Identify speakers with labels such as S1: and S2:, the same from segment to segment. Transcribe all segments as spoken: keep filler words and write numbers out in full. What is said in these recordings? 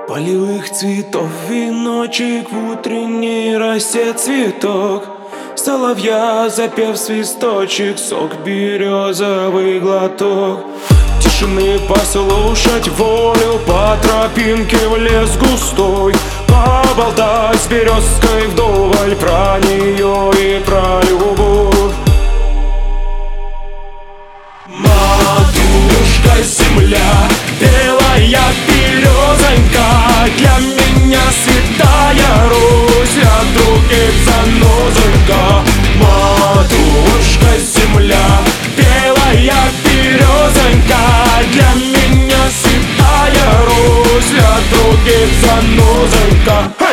S1: Полевых цветов веночек, в утренней росе цветок. Соловья запев свисточек, сок березовый глоток. Тишины послушать волю, по тропинке в лес густой. Поболтать с березкой вдоволь про нее и про любовь. Матушка земля, белая березонька, для меня святая Русь, для других занозонька. Матушка земля, белая березонька, для меня святая Русь, для других занозонька. Hey!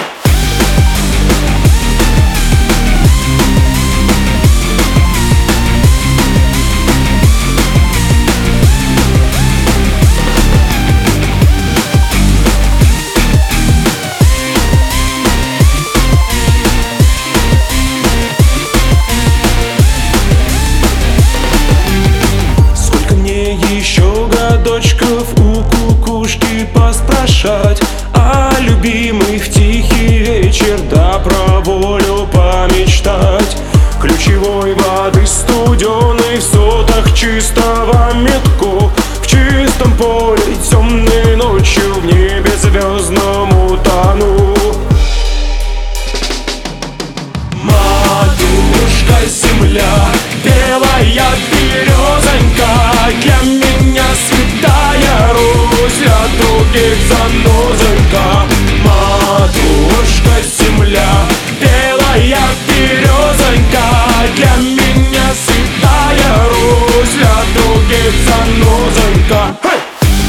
S1: У кукушки поспрашать о любимых в тихий вечер, да про волю помечтать. Ключевой воды студеной в сотах чистого метку, в чистом поле темной ночью в небе звездном утону. Матушка земля, белая березонька, для меня святая Русь, для других занозонька. Матушка земля, белая березонька, для меня святая Русь, для других занозонька. Hey!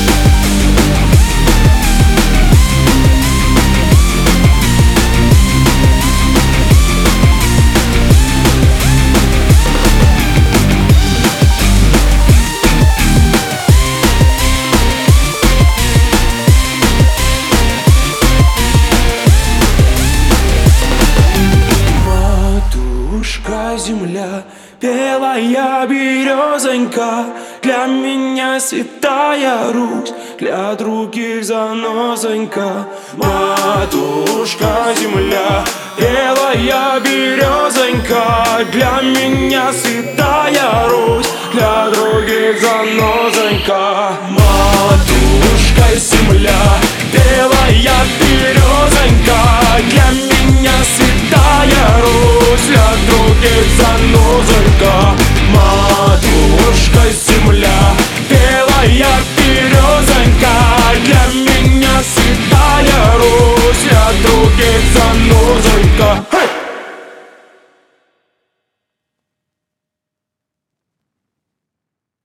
S1: Земля, белая березонька, для меня святая Русь, для других занозонька. Матушка земля, белая березонька, для меня святая Русь, для других занозонька. Матушка земля,